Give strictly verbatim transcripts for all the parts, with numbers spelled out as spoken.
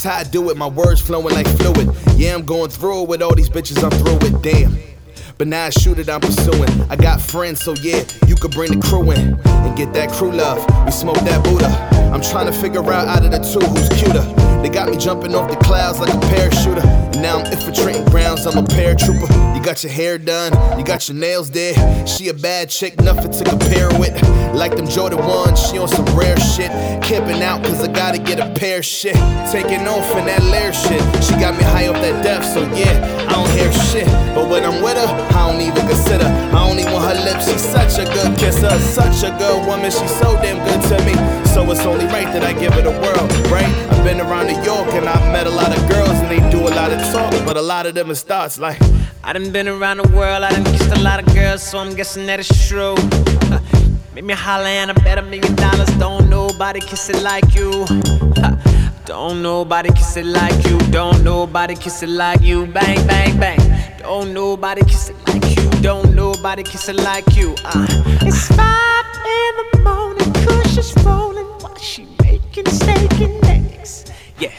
That's how I do it, my words flowing like fluid. Yeah, I'm going through it with all these bitches, I'm through it, damn. But now I shoot it, I'm pursuing. I got friends, so yeah, you could bring the crew in and get that crew love. We smoke that Buddha. I'm trying to figure out out of the two who's cuter. They got me jumping off the clouds like a parachuter. And now I'm infiltrating grounds, I'm a paratrooper. You got your hair done, you got your nails there. She a bad chick, nothing to compare with. Like them Jordan ones, she on some rare shit. Camping out cause I gotta get a pair of shit. Taking off in that lair shit. She got me high off that depth, so yeah, I don't hear shit. But when I'm with her, I don't even consider. I only want her lips, she's such a good kisser. Such a good woman, she's so damn good to me. So it's only right that I give her the world, right? I've been around New York and I've met a lot of girls and they do a lot of talk, but a lot of them is thoughts like I done been around the world, I done kissed a lot of girls, so I'm guessing that it's true. Make me holler and I bet a million dollars. Don't nobody kiss it like you. Don't nobody kiss it like you. Don't nobody kiss it like you. Bang, bang, bang. Don't nobody kiss it like you. Don't nobody kiss it like you. uh. It's five in the morning, Kush is rolling while she making steak and eggs. Yeah.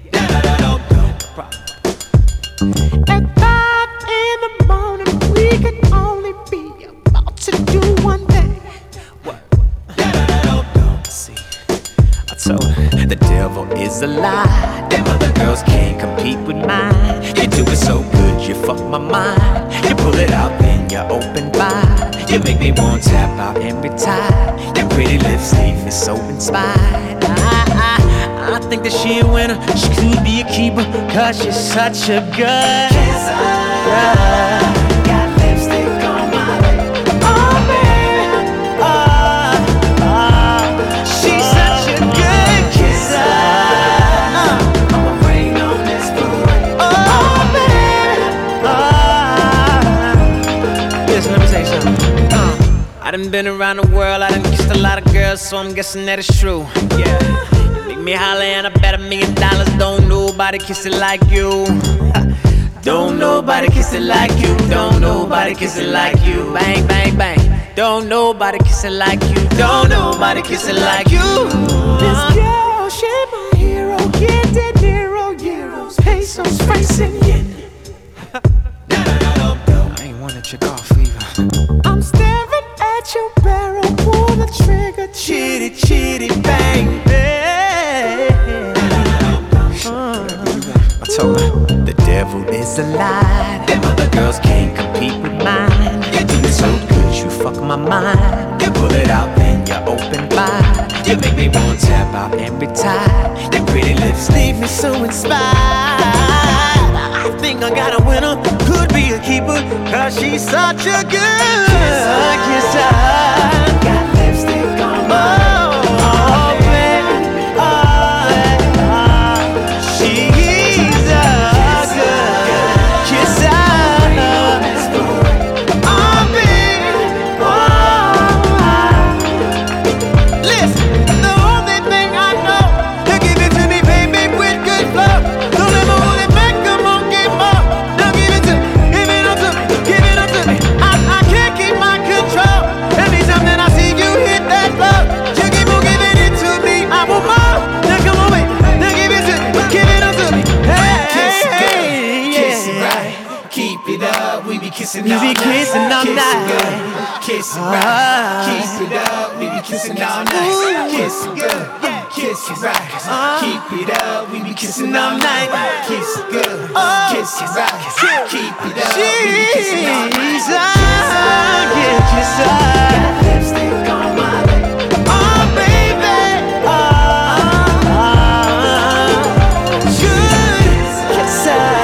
At five in the morning, we can only be about to do one thing. What? See, I told her the devil is a lie. Them other girls can't compete with mine. You do it so good, you fuck my mind. You pull it out, then you open wide. You make me want to tap out and retire. Your pretty lips leave me so inspired. I, I, I think that she a winner. She could be a keeper, cause she's such a good kisser. Got lipstick on my lip. Oh baby, oh, oh. She's such a good kisser. uh, I'ma rain on this food. Oh baby, oh. Listen, let me say something. uh, I done been around the world, I done kissed a lot of girls, so I'm guessing that it's true. Yeah. Me holler and I bet a million dollars. Don't nobody kiss it like you. Don't nobody kiss it like you. Don't nobody kiss it like you. Bang, bang, bang. Don't nobody kiss it like you. Don't nobody kiss it like you. This girl, she my hero. Get that hero, euros, pesos, francs, and yen. I ain't wanna check off either. I'm staring at your barrel. Pull the trigger. Chitty, chitty, bang, bang. I told her the devil is a lie. Them other girls can't compete with mine. You do it so good, you fuck my mind. You pull it out, then you open wide. You make me want to tap out and retire. Your pretty lips leave me so inspired. I think I got a winner, could be a keeper, cause she's such a good kisser. Got lipstick on my kissing all night, kissing all night, kiss it right, keep it up, we be kissing all night, kiss it good, kiss it right, keep it up, we be kissing all night, kiss it good, kiss it right, keep it up, we be kissing all night, kiss it right, got lipstick on my lip, oh baby, oh, good kisser.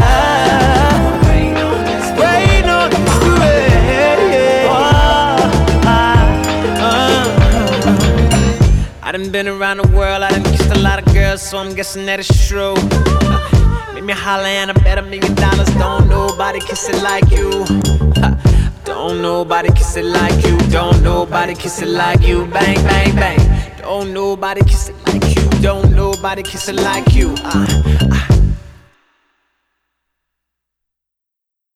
I done been around the world, I done kissed a lot of girls, so I'm guessing that it's true. uh, Make me holler and I bet a million dollars. Don't nobody kiss it like you. Don't nobody kiss it like you. Don't nobody kiss it like you. Bang, bang, bang. Don't nobody kiss it like you. Don't nobody kiss it like you. uh, uh.